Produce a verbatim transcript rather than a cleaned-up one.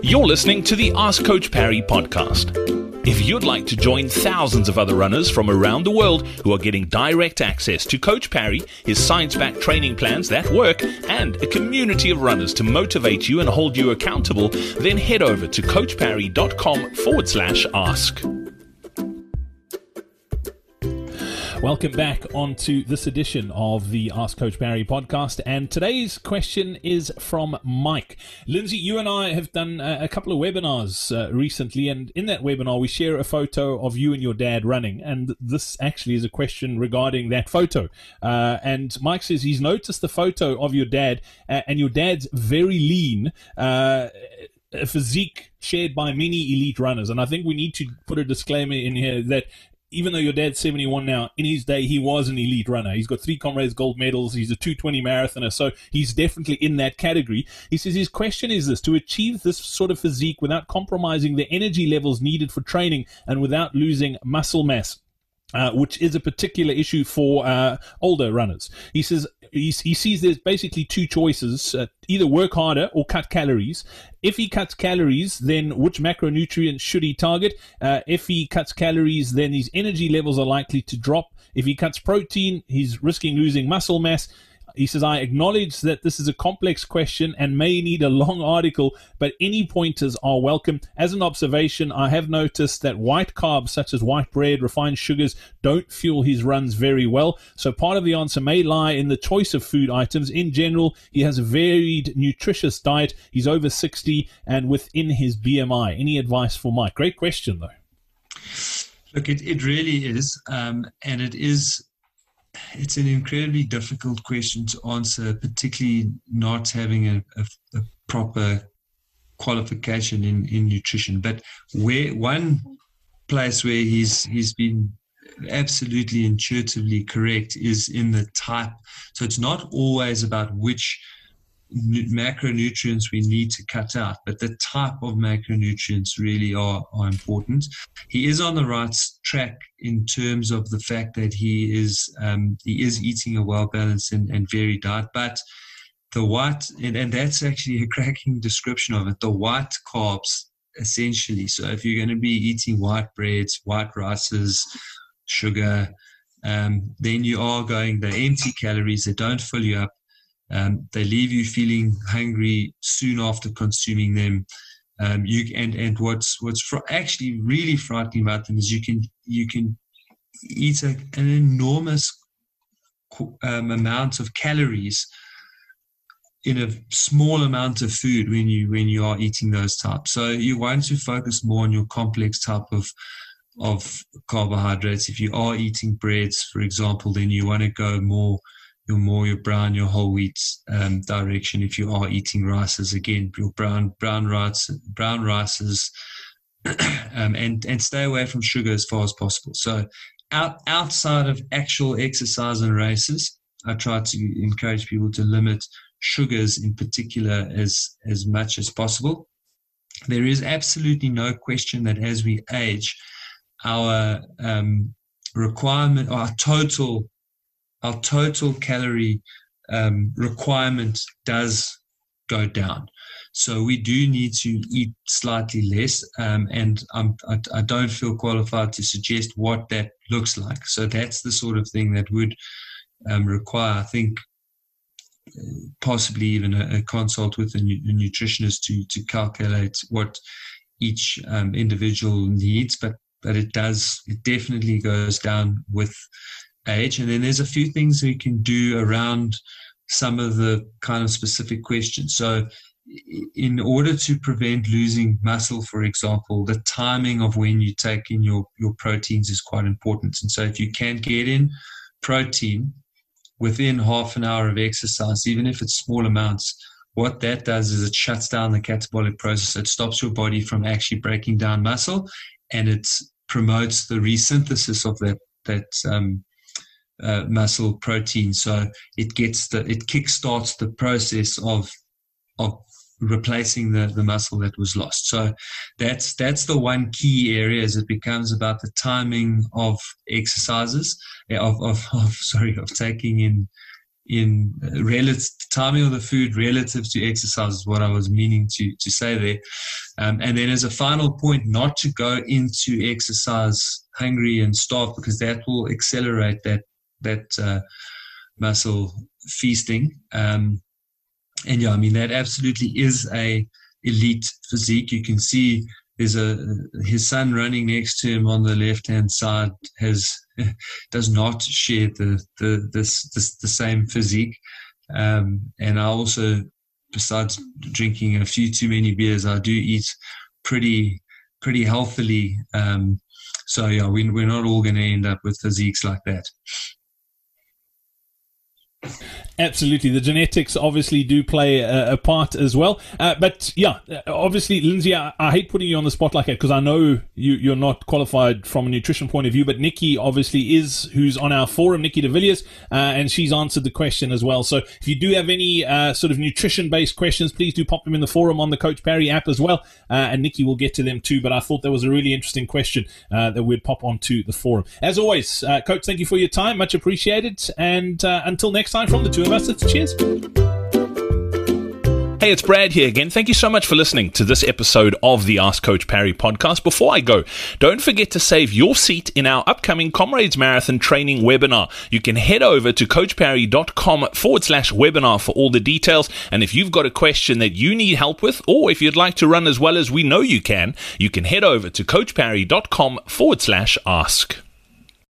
You're listening to the Ask Coach Parry podcast. If you'd like to join thousands of other runners from around the world who are getting direct access to Coach Parry, his science-backed training plans that work, and a community of runners to motivate you and hold you accountable, then head over to coachparry.com forward slash ask. Welcome back onto this edition of the Ask Coach Parry podcast, and today's question is from Mike. Lindsay, you and I have done a, a couple of webinars uh, recently, and in that webinar we share a photo of you and your dad running, and this actually is a question regarding that photo. Uh, and Mike says he's noticed the photo of your dad, uh, and your dad's very lean, uh, a physique shared by many elite runners, and I think we need to put a disclaimer in here that even though your dad's seventy-one now, in his day, he was an elite runner. He's got three Comrades Gold medals. He's a two twenty marathoner, so he's definitely in that category. He says his question is this: to achieve this sort of physique without compromising the energy levels needed for training and without losing muscle mass, uh, which is a particular issue for uh, older runners. He says he, he sees there's basically two choices, uh, either work harder or cut calories. If he cuts calories, then which macronutrients should he target? Uh, if he cuts calories, then his energy levels are likely to drop. If he cuts protein, he's risking losing muscle mass. He says, I acknowledge that this is a complex question and may need a long article, but any pointers are welcome. As an observation, I have noticed that white carbs such as white bread, refined sugars don't fuel his runs very well. So part of the answer may lie in the choice of food items. In general, he has a varied, nutritious diet. He's over sixty and within his B M I. Any advice for Mike? Great question, though. Look, it, it really is. Um, and it is... It's an incredibly difficult question to answer, particularly not having a, a, a proper qualification in, in nutrition. But where one place where he's he's been absolutely intuitively correct is in the type. So it's not always about which macronutrients we need to cut out, but the type of macronutrients really are, are important. He is on the right track in terms of the fact that he is um, he is eating a well-balanced and, and varied diet, but the white, and, and that's actually a cracking description of it, the white carbs essentially. So if you're going to be eating white breads, white rices, sugar, um, then you are going the empty calories that don't fill you up. Um, they leave you feeling hungry soon after consuming them. Um, you and and what's what's fr- actually really frightening about them is you can you can eat a, an enormous um, amount of calories in a small amount of food when you when you are eating those types. So you want to focus more on your complex type of of carbohydrates. If you are eating breads, for example, then you want to go more. Your more your brown, your whole wheat um, direction. If you are eating rices, again, your brown brown rice, brown rices, um, and and stay away from sugar as far as possible. So, out outside of actual exercise and races, I try to encourage people to limit sugars in particular as as much as possible. There is absolutely no question that as we age, our um, requirement, or our total Our total calorie um, requirement does go down. So we do need to eat slightly less, um, and I'm, I, I don't feel qualified to suggest what that looks like. So that's the sort of thing that would um, require, I think, possibly even a, a consult with a, nu- a nutritionist to to calculate what each um, individual needs. But but it does, it definitely goes down with age. And then there's a few things we can do around some of the kind of specific questions. So in order to prevent losing muscle, for example, the timing of when you take in your, your proteins is quite important. And so if you can get in protein within half an hour of exercise, even if it's small amounts, what that does is it shuts down the catabolic process. It stops your body from actually breaking down muscle, and it promotes the resynthesis of that, that, um, Uh, muscle protein. So it gets the it kickstarts the process of of replacing the, the muscle that was lost. So that's that's the one key area, as it becomes about the timing of exercises of of, of sorry of taking in in relative timing of the food relative to exercise is what I was meaning to to say there. Um, and then as a final point, not to go into exercise hungry and starved, because that will accelerate that that uh, muscle feasting. Um, and yeah, I mean, that absolutely is a elite physique. You can see there's a his son running next to him on the left hand side has does not share the the this, this the same physique. Um, and I also, besides drinking a few too many beers, I do eat pretty pretty healthily. Um, so yeah, we, we're not all going to end up with physiques like that. Absolutely. The genetics obviously do play a, a part as well. Uh, but yeah, obviously, Lindsay, I, I hate putting you on the spot like that, because I know you, you're not qualified from a nutrition point of view, but Nikki obviously is, who's on our forum, Nikki de Villiers, uh, and she's answered the question as well. So if you do have any uh, sort of nutrition-based questions, please do pop them in the forum on the Coach Parry app as well, uh, and Nikki will get to them too. But I thought that was a really interesting question uh, that we'd pop onto the forum. As always, uh, Coach, thank you for your time. Much appreciated. And uh, until next time, from the two of us, it's cheers. Hey, it's Brad here again. Thank you so much for listening to this episode of the Ask Coach Parry podcast. Before I go, don't forget to save your seat in our upcoming Comrades Marathon training webinar. You can head over to coachparry.com forward slash webinar for all the details. And if you've got a question that you need help with, or if you'd like to run as well as we know you can, you can head over to coachparry.com forward slash ask.